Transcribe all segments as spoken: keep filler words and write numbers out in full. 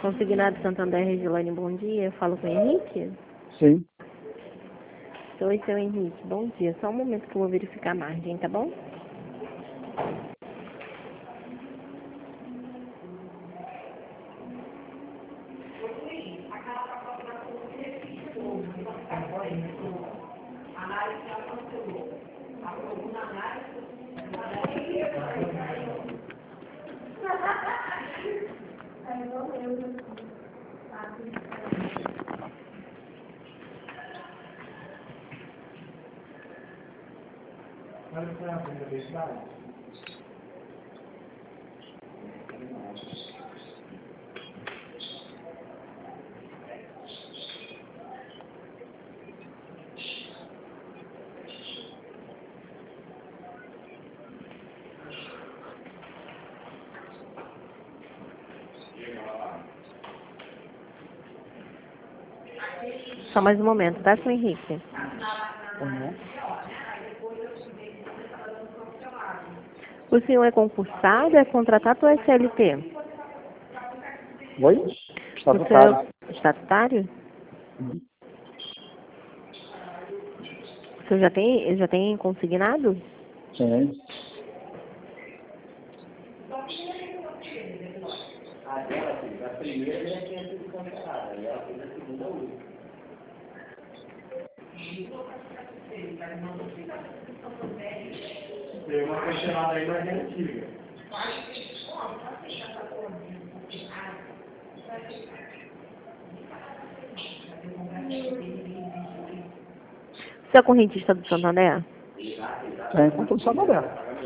Consignado Santander, Regilane, bom dia. Eu falo com o Henrique? Sim. Oi, seu Henrique, bom dia. Só um momento que eu vou verificar a margem, tá bom? Só mais um momento, tá, seu Henrique? Uhum. O senhor é concursado, é contratado ou é C L T? Oi? O Estatutário. senhor é estatutário? Uhum. O senhor já tem, já tem consignado? Sim. Tem uma cancelada aí, mas é antiga. Você é correntista do Santander? É, com tudo Santander.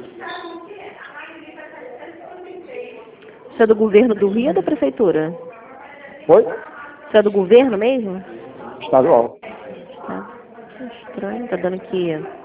Você é do governo do Rio ou da prefeitura? Oi? Você é do governo mesmo? Estadual. Tá. Estranho, tá dando aqui